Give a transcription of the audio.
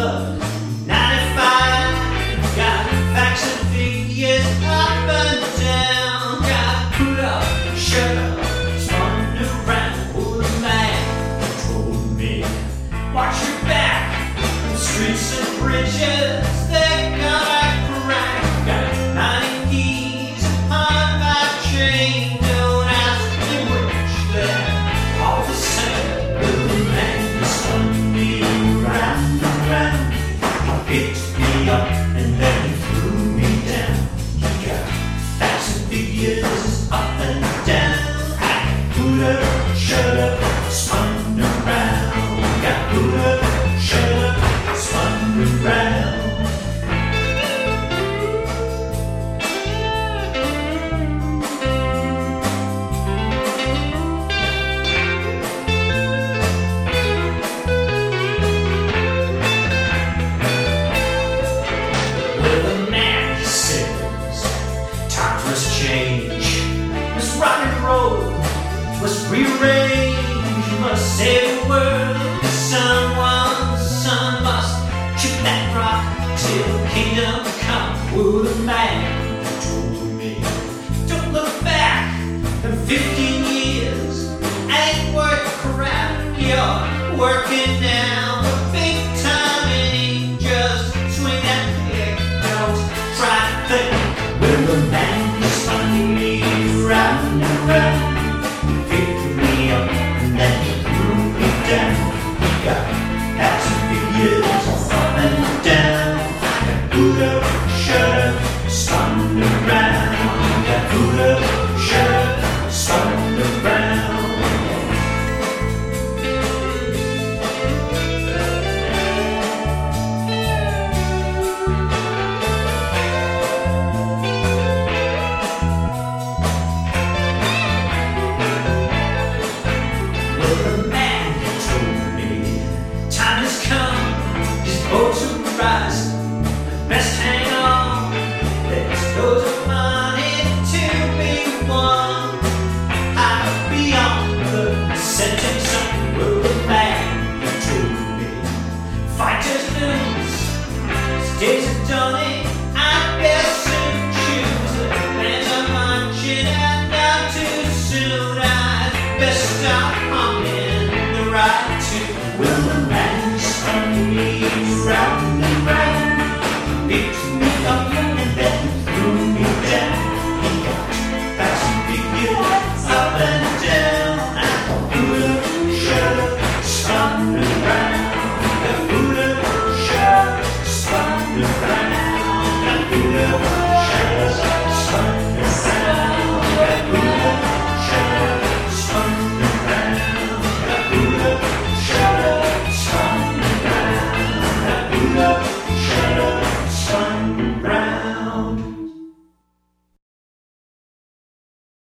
of 95. Got facts and figures up and down. Got put up, shut up, spun around. Oh, the man told me, watch your back. Streets and bridges, they got a crack. Got 90 keys on my chain. Don't ask me which, they're all the same. The man spun me round and round. He picked me up and then he threw me down. He got facts and figures up and down. I put up, shut up, spun around. Got put up, shut up, spun around. Change. Must rock and roll, must rearrange, must save the world. Someone must chip that rock till kingdom come. Oh, the man told me, don't look back. In 15 years ain't worth crap. You're working now.